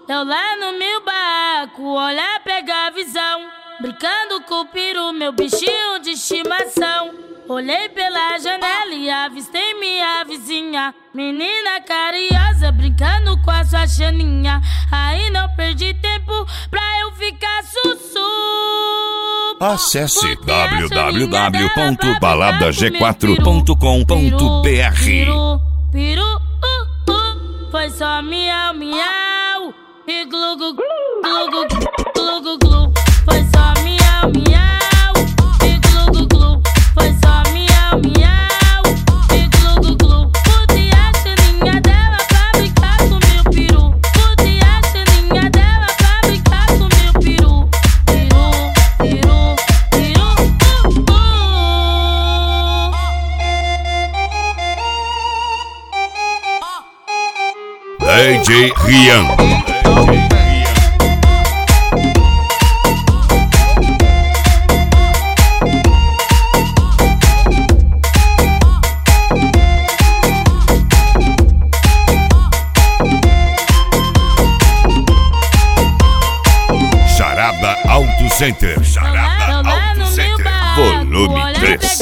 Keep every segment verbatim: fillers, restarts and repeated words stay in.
Eu lá no meu barraco, olhar, pegar a visão, brincando com o peru, meu bichinho de estimação. Olhei pela janela e avistei minha vizinha, menina carinhosa, brincando com a sua chaninha. Aí não perdi tempo pra eu ficar sussu. Acesse w w w ponto balada g quatro ponto com ponto b r. Peru, peru, uh, uh, foi só miau, miau e glu, glu, glu, glu, glu, glu, glu. Foi só miau, miau e glu, glu, glu. Foi só miau, miau e glu, glu, glu. Botei a chaninha dela pra brincar com meu peru. Botei a chaninha dela pra brincar com meu peru. Peru, peru, peru, uh, uh. D J Rian. Charada Auto Center. Charada Auto Center. Volume três.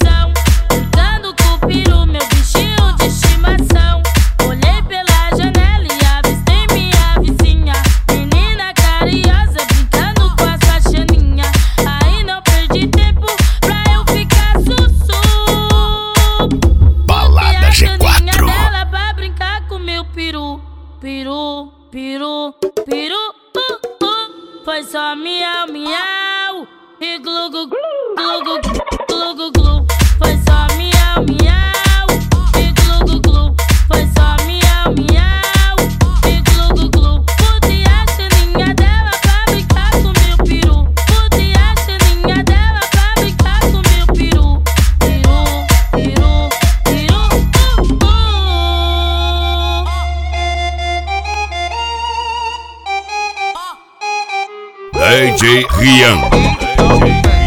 Peru, peru, peru, uh, uh. Foi só miau, miau e glu, glu, glu, glu, glu, glu, glu. Foi só miau, miau e glu, glu, glu. Foi só miau, miau e glu, glu, glu. Botei a chaninha dela pra brincar com meu peru. Botei a chaninha dela pra brincar com meu peru. Peru, peru, peru, uh, uh. D J Rian.